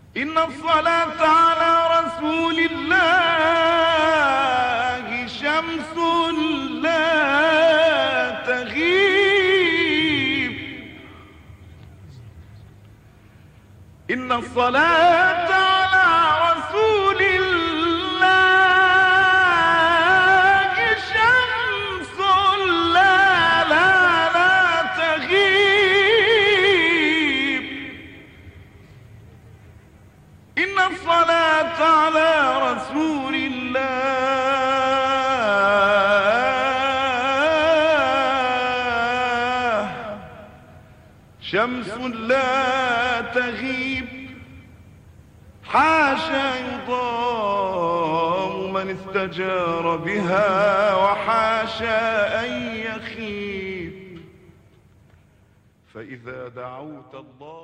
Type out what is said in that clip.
إن الصلاة على رسول الله شمس لا تغيب. إن الصلاة على رسول الله شمس لا تغيب. إن الصلاة على رسول الله شمس لا تغيب. حاشا يضام من استجار بها وحاشا أن يخيب. فإذا دعوت الله